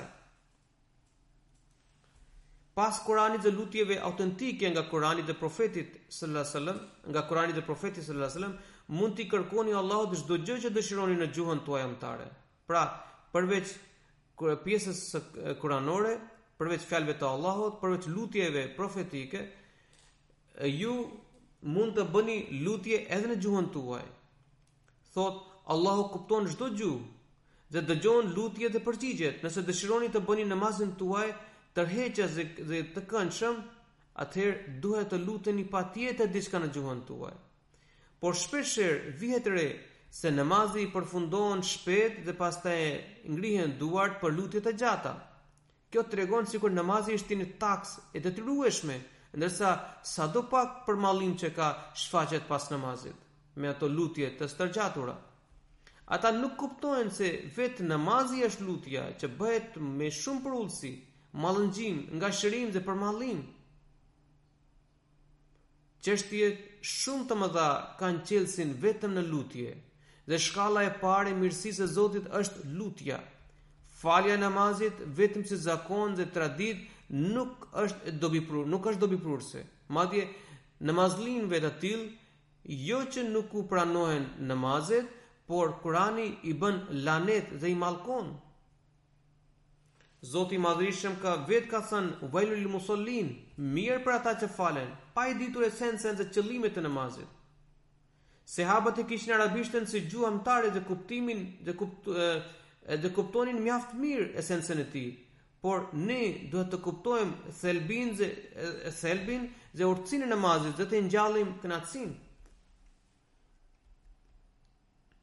Pas Kuranit dhe lutjeve autentike nga Kurani dhe profetit sallallahu alajhi wasallam, nga Kurani dhe profeti sallallahu alajhi wasallam, mund t'i kërkoni Allahut çdo gjë që dëshironi në gjuhën tuaj anëtare. Pra, përveç pjesës së kuranore, përveç fjalëve të Allahut, përveç lutjeve profetike, ju mund të bëni lutje edhe në gjuhën tuaj. Thot, Allahu kupton çdo gjuhë dhe dëgjon lutjet dhe përgjigjet. Nëse dëshironi të bëni namazin tuaj tërheqës dhe të këndshëm, atëherë duhet të luteni patjetër diçka në gjuhën tuaj. Por shpeshherë vihet re se namazi i përfundon shpejt dhe pastaj ngrihen duart për lutjet e gjata. Kjo tregon sikur namazi është një taks e detyrueshme, ndërsa sadopak për mallim që ka shfaqet pas namazit, me ato lutje të stërgjatura. Ata nuk kuptojnë se vetë namazi është lutja që bëhet me shumë përullësi, mallëngjim, ngashërim dhe përmallim. Çështje shumë të mëdha kanë qelsin vetëm në lutje, dhe shkalla e parë e mirësisë së Zotit është lutja. Falja e namazit vetëm si zakon dhe tradit nuk është dobiprur, nuk është dobiprurse. Madje namazlinëve të tillë jo që nuk u pranohen namazet, por Kurani i bën lanet dhe i mallkon. Zoti i Madhërisht ka vetë ka thënë wailul lil musallin, mirë për ata që falen, pa i ditur esencën dhe qëllimet e namazit. Sahabët e kishin arabishtën si gjuhë anëtare dhe kuptimin dhe kupt, dhe kuptonin mjaft mirë esencën e tij. Por ne duhet të kuptojmë thelbin dhe thelbin dhe urtësinë e namazit dhe të ngjallim kënaqësinë.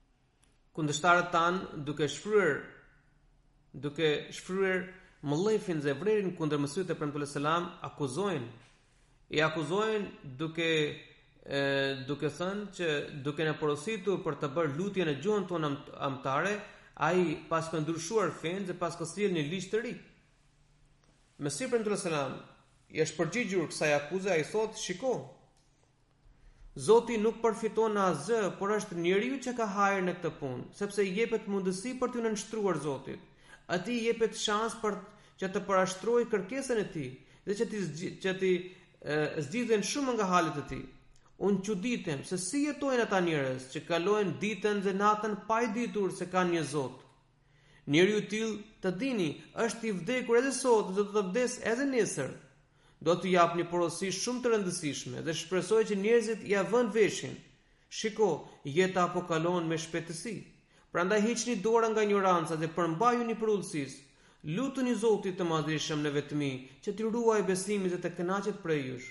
kundërshtarët tan duke shfryer duke shfryer mëllëfin dhe vrerin kundër Mesihut e premtuar selam akuzojnë i akuzojnë duke e, duke thënë që duke na porositur për të bërë lutje në gjuhën tonë amtare, ai pas ka ndryshuar fen dhe pas ka sjellë një ligj të ri. Mesihu premtuar selam i është përgjigjur kësaj akuze, ai thotë, shiko, Zoti nuk përfiton asgjë, por është njeriu që ka hajër në këtë punë, sepse i jepet mundësi për t'u nënshtruar Zotit. Atij i jepet shans për që të parashtrojë kërkesën e tij dhe që ti që ti zgjidhen shumë nga halet e tij. Unë çuditem se si jetojnë ata njerëz që kalojnë ditën dhe natën pa i ditur se kanë një Zot. Njeriu i tillë, të dini, është i vdekur edhe sot dhe do të vdes edhe nesër. Do t'u jap një porosi shumë të rëndësishme dhe shpresoj që njerëzit ja vënë veshin. Shiko, jeta apo kalon me shpejtësi. Prandaj hiqni dora nga ignoranca dhe përmbajuni për udhësisë. Lutuni Zotit të Madhërisëm në vetmi që t'i ruajë besimin dhe të kënaqet prej jush.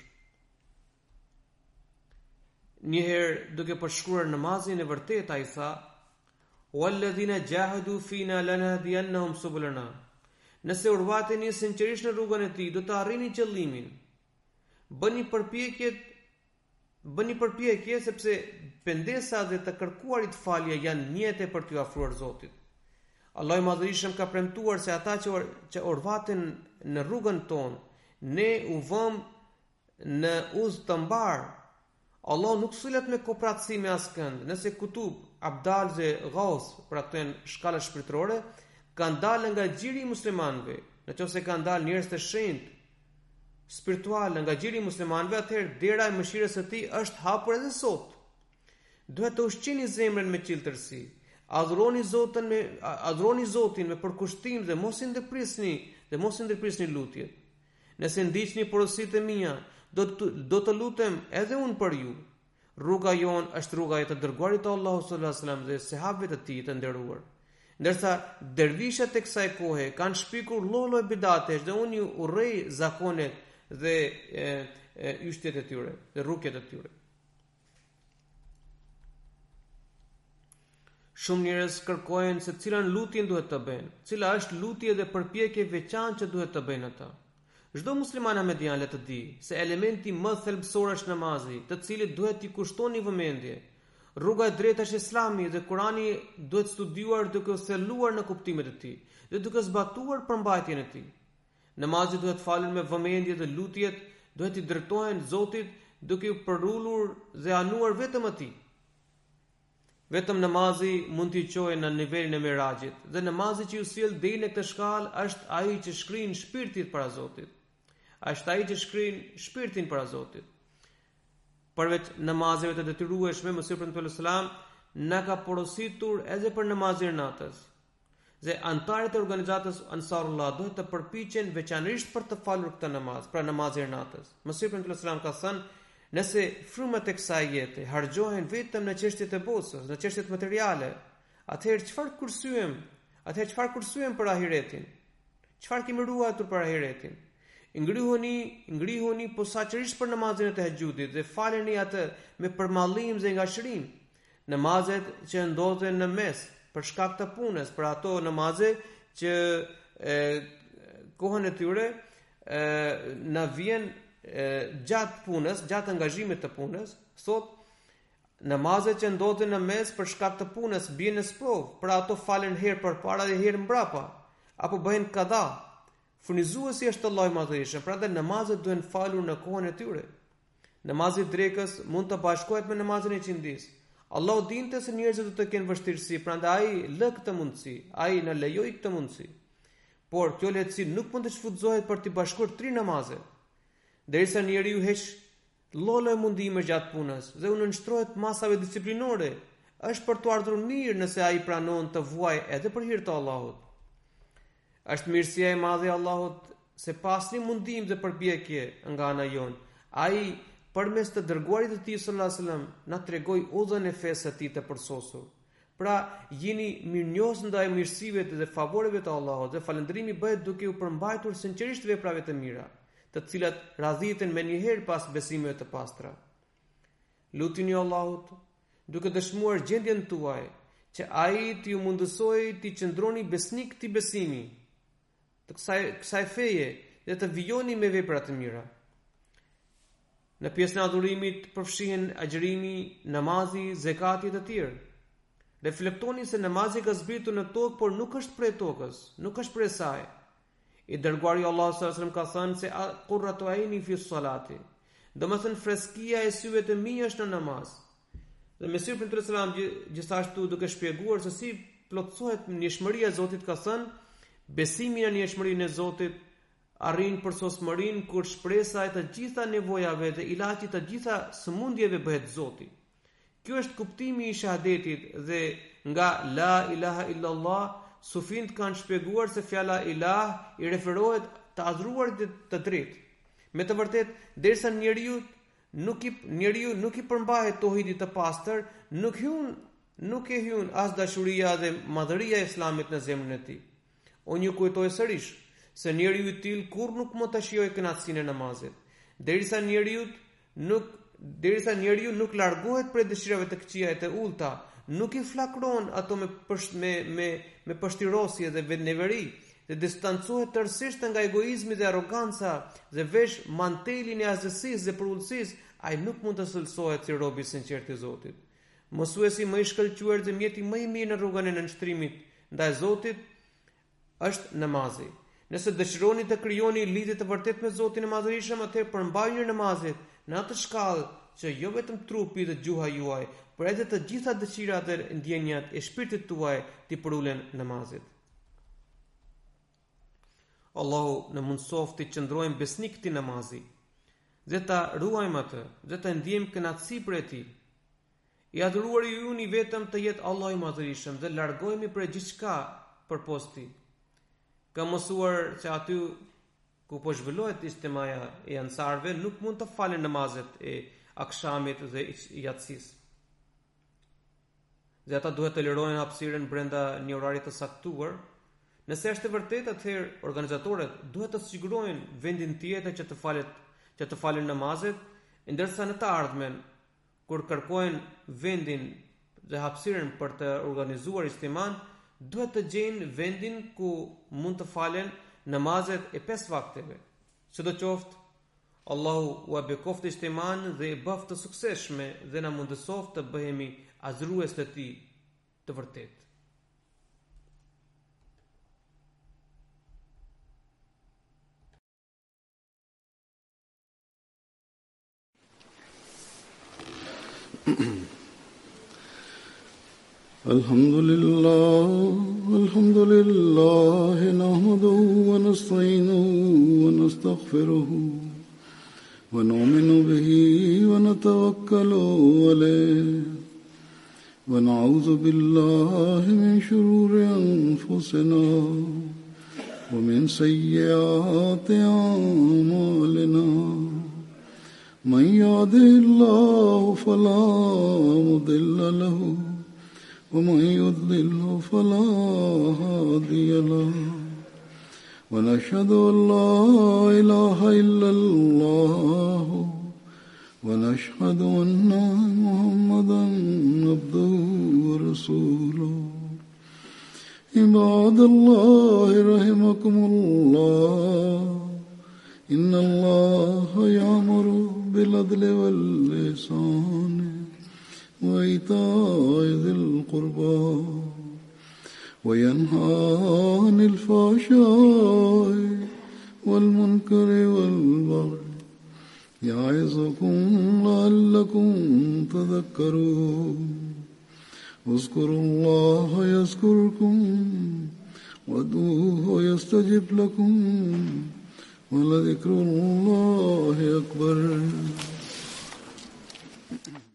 Njëherë duke përshkruar namazin e vërtet ai tha: "Walladhina jahadu fina lanahdiyannahum subulana." Nëse urvateni sinqerisht në rrugën e tij, do të arrini qëllimin. Bëni përpjekje, bëni përpjekje sepse pendesa dhe të kërkuarit falje janë mjete për t'ju afruar Zotit. Allahu i Madhërisëm ka premtuar se ata që, or, që urvaten në rrugën tonë, ne u vëm në udhë të mbar. Allah nuk sulet me kopratësi me askënd. Nëse kutub, abdal dhe ghaus, pra këto janë shkalla shpirtërore, kanë dalë nga gjiri i muslimanëve. Nëse kanë dalë njerëz të shenjtë spiritual nga gjiri i muslimanëve, atëherë dera e mëshirës së tij është hapur edhe sot. Duhet të ushqini zemrën me qiltërsi. Adhuroni Zotin me adhuroni Zotin me përkushtim dhe mos i ndërprisni dhe mos i ndërprisni lutjet. Nëse ndiqni porositë e mia, do të, do të lutem edhe unë për ju. Rruga jon është rruga e të dërguarit të Allahut sallallahu alaihi wasallam dhe sahabëve të tij të nderuar. Ndërsa dervishat e kësaj kohe kanë shpikur lloj-lloj bidatesh dhe unë ju urrej zakonet dhe e, e, yshtjet e tyre dhe rrugët e tyre. Shumë njerëz kërkojnë se cilën lutje duhet të bëjnë, cila është lutje dhe përpjekje veçantë që duhet të bëjnë ata. Çdo musliman ahmedian le të di se elementi më thelbësor është namazi, të cilit duhet t'i kushtoni vëmendje. Rruga e drejtë është Islami dhe Kurani duhet studiuar duke u thelluar në kuptimet e tij dhe duke zbatuar përmbajtjen e tij. Namazi duhet falur me vëmendje dhe lutjet duhet i drejtohen Zotit duke u përullur dhe anuar vetëm atij. Vetëm namazi mund t'i çojë në nivelin e mirajit dhe namazi që ju sjell deri në këtë shkallë është ai që shkrin shpirtin para Zotit. Është ai që shkrin shpirtin para Zotit. Përveç namazeve të detyrueshme, Mesihu premtuar selam na ka porositur edhe për namazin e natës. Dhe antarët e organizatës Ansarullah duhet të përpiqen veçanërisht për të falur këtë namaz, pra namazin e natës. Mesihu premtuar selam ka thënë, nëse frymat e kësaj jete harxhohen vetëm në çështjet e botës, në çështjet materiale, atëherë çfarë kursyem? Atëherë çfarë kursyem për ahiretin? Çfarë kemi ruajtur për ahiretin? Ngrihuni, ngrihuni posaçërisht për namazin e tahajjudit dhe faleni atë me përmallim dhe ngashërim. Namazet që ndodhen në mes për shkak të punës, për ato namaze që e, kohën e tyre e, na vjen e, gjatë punës, gjatë angazhimit të punës, thot namazet që ndodhen në mes për shkak të punës bien në sprov, për ato falen herë përpara dhe herë mbrapa, apo bëhen kada. Furnizuesi është Allahu i Madhërisëm, prandaj namazet duhen falur në kohën e tyre. Namazi i drekës mund të bashkohet me namazin e qindis. Allahu dinte se njerëzit do të kenë vështirësi, prandaj ai lë këtë mundësi, ai na lejoi këtë mundësi. Por kjo lehtësi nuk mund të shfutzohet për të bashkuar tri namaze. Derisa njeriu heq lloj-lloj mundime gjatë punës dhe u nënshtrohet masave disiplinore, është për të ardhur mirë nëse ai pranon të vuajë edhe për hir të Allahut. Është mirësia e madhe e Allahut se pas një mundim dhe përpjekje nga ana jon, ai përmes të dërguarit të tij sallallahu alajhi wasallam na tregoi udhën e fesë së tij të përsosur. Pra, jeni mirënjohës ndaj mirësive dhe favoreve të Allahut dhe falëndrimi bëhet duke u përmbajtur sinqerisht veprave të mira, të cilat radhiten me njëherë pas besimeve të pastra. Lutini Allahut duke dëshmuar gjendjen tuaj që ai t'ju mundësoj t'i qëndroni besnik këtij besimi, të kësaj kësaj feje dhe të vijoni me vepra të mira. Në pjesën e adhurimit përfshihen agjërimi, namazi, zekati e të tjerë. Reflektoni se namazi ka zbritur në tokë, por nuk është prej tokës, nuk është prej saj. I dërguari Allah sallallahu alaihi wasallam ka thënë se qurratu aini fi salati. Domethënë freskia e syve të mi është në namaz. Dhe Mesih për selam gjithashtu duke shpjeguar se si plotësohet njëshmëria e Zotit ka thënë, besimi në njëshmërinë e Zotit arrin përsosmërinë kur shpresa e të gjitha nevojave dhe ilaçi të gjitha sëmundjeve bëhet Zoti. Kjo është kuptimi i shahadetit dhe nga la ilaha illallah sufint kanë shpjeguar se fjala ilah i referohet të adhuruarit të drejtë. Me të vërtetë, derisa njeriu nuk i njeriu nuk i përmbahet tohidit të pastër, nuk hyun nuk e hyun as dashuria dhe madhëria e Islamit në zemrën e tij. Unë ju kujtoj sërish se njeriu i tillë kurrë nuk mund ta shijojë kënaqësinë e namazit. Derisa njeriu nuk derisa njeriu nuk largohet prej dëshirave të këqija e të ulta, nuk i flakron ato me përsht, me me me pështirosje dhe vetneveri, dhe distancohet tërësisht nga egoizmi dhe arroganca dhe vesh mantelin e azhësisë dhe përullësisë, ai nuk mund të sëlsohet si robi i sinqert i Zotit. Mësuesi më i shkëlqyer dhe mjeti më i mirë në rrugën e nënshtrimit ndaj Zotit është namazi. Nëse dëshironi të krijoni lidhje të vërtetë me Zotin e Madhërisëm, atëherë përmbajuni namazet në atë shkallë që jo vetëm trupi dhe gjuha juaj, por edhe të gjitha dëshirat dhe ndjenjat e shpirtit tuaj t'i përulen namazit. Allahu në mundsoft të qëndrojmë besnik këtij namazi, dhe ta ruajmë atë, dhe të ndjejmë kënaqësi për ti. I adhuruari ju i vetëm të jetë Allahu i Madhërisëm dhe largohemi prej gjithçka përpos tij. Ka mësuar që aty ku po zhvillohet istimaja e ansarve nuk mund të falen namazet e akshamit dhe yatsis. Dhe ata duhet të lirojnë hapësirën brenda një orari të saktuar. Nëse është e vërtetë, atëherë organizatorët duhet të sigurojnë vendin tjetër që të falet, që të falen namazet, ndërsa në të ardhmen, kur kërkojnë vendin dhe hapësirën për të organizuar istiman, duhet të gjejnë vendin ku mund të falen namazet e pesë vakteve. Sidoqoftë, Allahu u bekoft istiman dhe e bëft të suksesshme dhe na mundësoft të bëhemi adhurues të tij të vërtetë. الحمد لله الحمد لله نحمده ونستعينه ونستغفره ونؤمن به ونتوكل عليه ونعوذ بالله من شرور أنفسنا ومن سيئات أعمالنا من يهده الله فلا مضل له ومن يضلل فلا هادي له ونشهد أن لا إله إلا الله ونشهد أن محمدا عبده ورسوله عباد الله رحمكم الله إن الله يأمر بالعدل والإحسان وإيتاء ذي القربى وينهى عن الفحشاء والمنكر والبغي يعظكم لعلكم تذكرون اذكروا الله يذكركم وادعوه يستجب لكم ولذكر الله أكبر.